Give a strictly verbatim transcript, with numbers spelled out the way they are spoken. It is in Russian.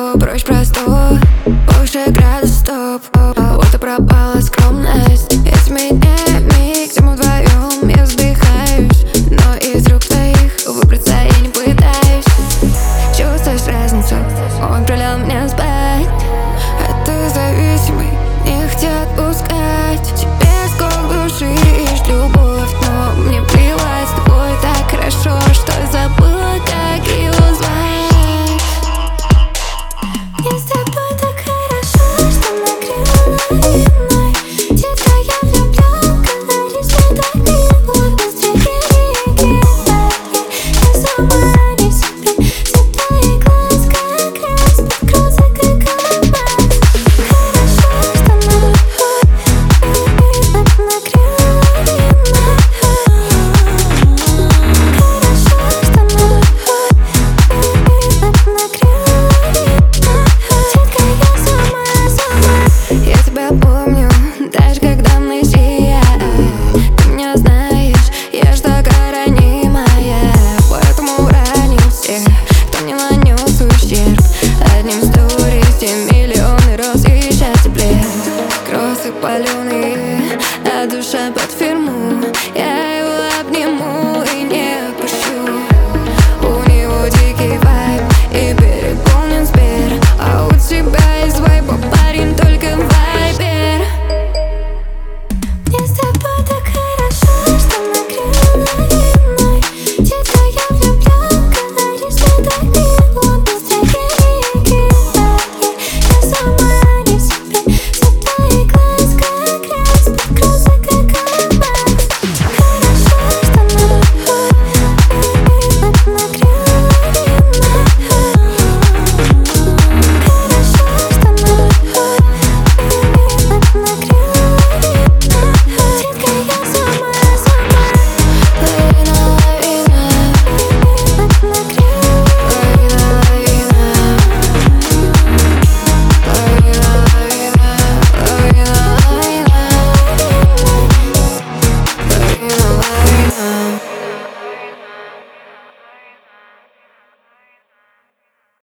все проще простого. Больше градус, стоп. Вот и пропала скромность. Если меня миг, где мы вдвоем, я вздыхаюсь, но из рук твоих выбраться я не пытаюсь. Чувствуешь разницу? Он отправлял меня спать, а ты зависимый, не хотят.